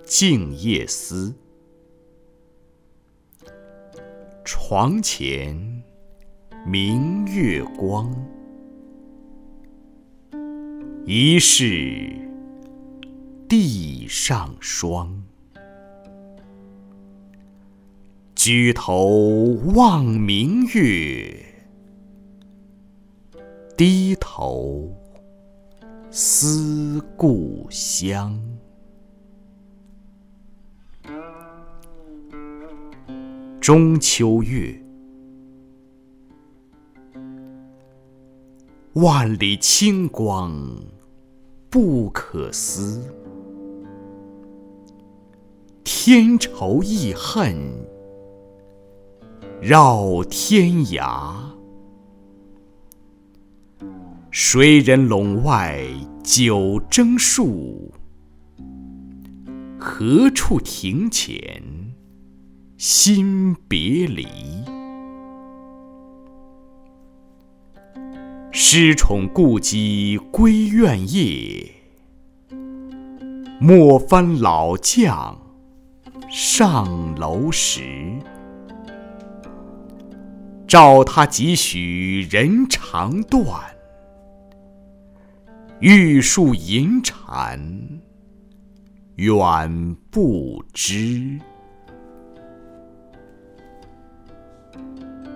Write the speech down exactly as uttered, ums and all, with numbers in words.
静夜思。床前明月光，疑是地上霜。举头望明月，低头思故乡。中秋月，万里清光不可思，天仇义恨绕天涯。谁人陇外九征戍？何处庭前心别离？失宠故鸡归院夜，莫翻老将上楼时。照他几许人肠断，玉树银蝉远不知。